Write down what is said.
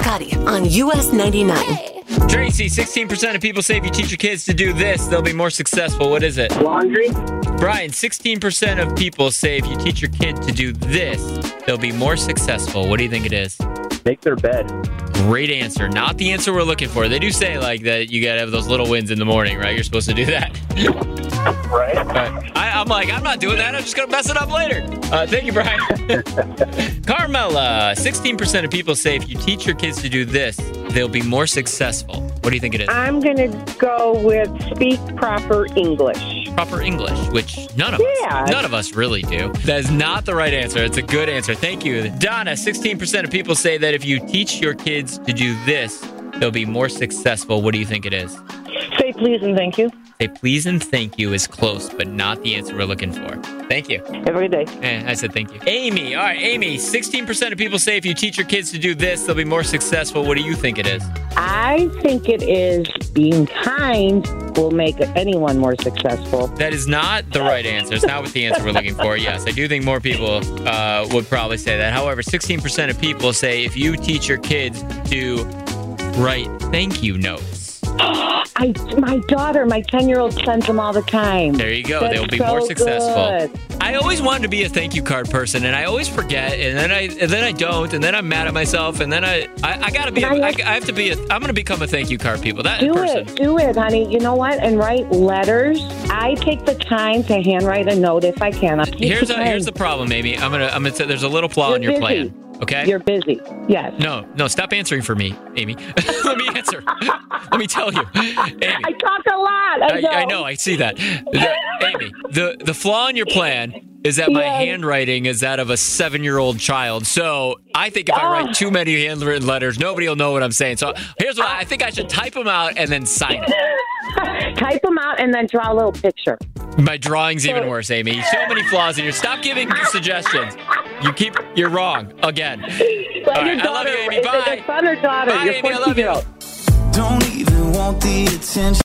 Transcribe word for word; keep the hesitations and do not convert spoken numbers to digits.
Scotty on U S ninety-nine. Tracy, sixteen percent of people say if you teach your kids to do this, they'll be more successful. What is it? Laundry. Brian, sixteen percent of people say if you teach your kid to do this, they'll be more successful. What do you think it is? Make their bed. Great answer. Not the answer we're looking for. They do say like that you got to have those little wins in the morning, right? You're supposed to do that. Right. But I, I'm like, I'm not doing that. I'm just going to mess it up later. Uh, thank you, Brian. Carmela, sixteen percent of people say if you teach your kids to do this, they'll be more successful. What do you think it is? I'm going to go with speak proper English. Proper English, which none of Yeah. us, none of us really do. That is not the right answer. It's a good answer. Thank you. Donna, sixteen percent of people say that if you teach your kids to do this, they'll be more successful. What do you think it is? Say please and thank you. Say please and thank you is close, but not the answer we're looking for. Thank you. Have a good day. Eh, I said thank you. Amy, all right, Amy, sixteen percent of people say if you teach your kids to do this, they'll be more successful. What do you think it is? I think it is being kind will make anyone more successful. That is not the right answer. It's not what the answer we're looking for. Yes, I do think more people uh, would probably say that. However, sixteen percent of people say if you teach your kids to write thank you notes. I, my daughter, my ten-year-old sends them all the time. There you go. That's They will be so more successful. good. I always wanted to be a thank you card person, and I always forget, and then I and then I don't, and then I'm mad at myself, and then I I, I gotta be. A, I, I have to be. A, I'm gonna become a thank you card people. That Do person. it, do it, honey. You know what? And write letters. I take the time to handwrite a note if I can. I take Here's the a, here's time. the problem, Amy. I'm gonna I'm gonna say there's a little flaw You're in your busy. plan. Okay. You're busy. Yes. No, no, stop answering for me, Amy. Let me answer. Let me tell you. Amy, I talk a lot. I, I, know. I know, I see that. The, Amy, the, the flaw in your plan is that my Yes. handwriting is that of a seven-year-old child. So I think if I Ah. write too many handwritten letters, nobody will know what I'm saying. So here's what I, I think I should type them out and then sign it. Type them out and then draw a little picture. My drawing's even worse, Amy. So many flaws in your. Stop giving suggestions. You keep. You're wrong again. But All your right, I love daughter, you, Amy. is it Bye. your son or daughter? Bye, Your Amy. I love you. fourteen-year-old. Don't even want the attention.